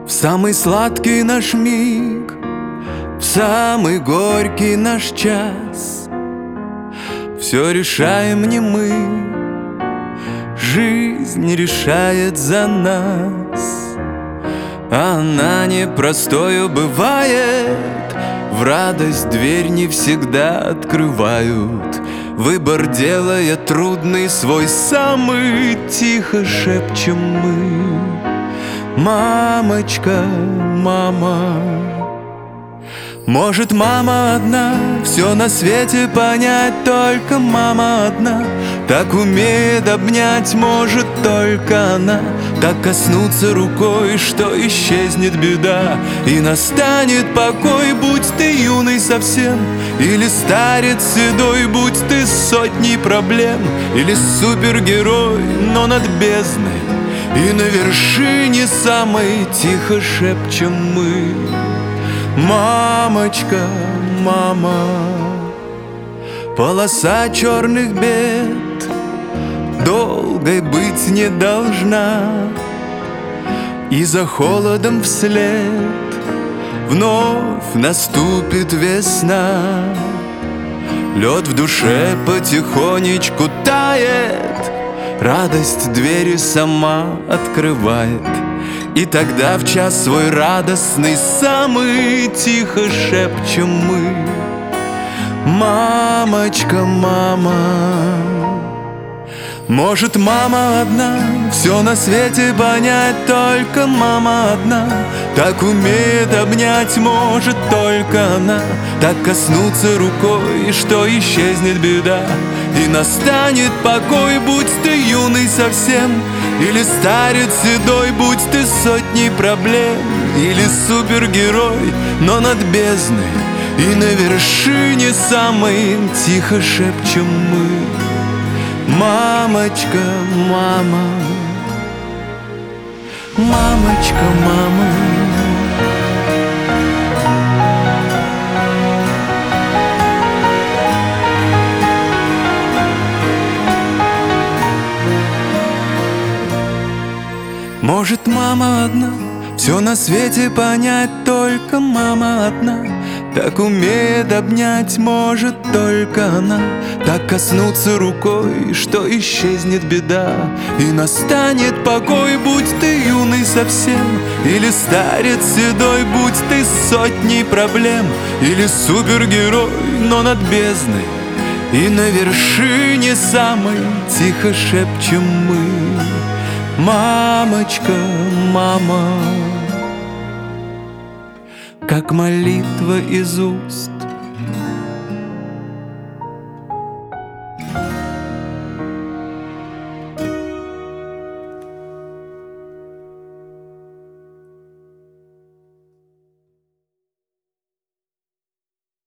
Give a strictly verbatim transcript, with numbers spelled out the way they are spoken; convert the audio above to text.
В самый сладкий наш миг, в самый горький наш час все решаем не мы, жизнь решает за нас. Она непростою бывает, в радость дверь не всегда открывают. Выбор делая трудный свой, самый тихо шепчем мы: мамочка, мама. Может, мама одна все на свете понять, только мама одна так умеет обнять, может только она так коснуться рукой, что исчезнет беда и настанет покой. Будь ты юный совсем или старец седой, будь ты сотней проблем или супергерой, но над бездной и на вершине самой тихо шепчем мы: мамочка, мама. Полоса черных бед долгой быть не должна, и за холодом вслед вновь наступит весна. Лед в душе потихонечку тает, радость двери сама открывает. И тогда в час свой радостный самый тихо шепчем мы: мамочка, мама. Может, мама одна все на свете понять, только мама одна так умеет обнять, может только она так коснуться рукой, что исчезнет беда и настанет покой. Будь ты юный совсем или старец седой, будь ты сотней проблем или супергерой, но над бездной и на вершине самой тихо шепчем мы: мамочка, мама. Мамочка, мама. Может, мама одна все на свете понять, только мама одна так умеет обнять, может только она так коснуться рукой, что исчезнет беда и настанет покой. Будь ты юный совсем или старец седой, будь ты сотней проблем или супергерой, но над бездной и на вершине самой тихо шепчем мы: мамочка, мама. Как молитва из уст